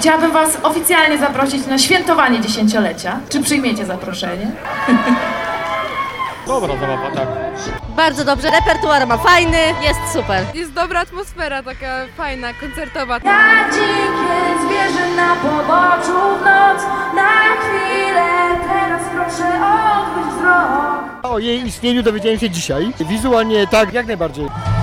Chciałabym was oficjalnie zaprosić na świętowanie 10-lecia. Czy przyjmiecie zaproszenie? Dobra zabawa, tak. Bardzo dobrze, repertuar ma fajny, jest super. Jest dobra atmosfera, taka fajna, koncertowa. Jak dzikie zwierzę na poboczu w noc, na chwilę teraz proszę odwróć wzrok. O jej istnieniu dowiedziałem się dzisiaj. Wizualnie tak, jak najbardziej.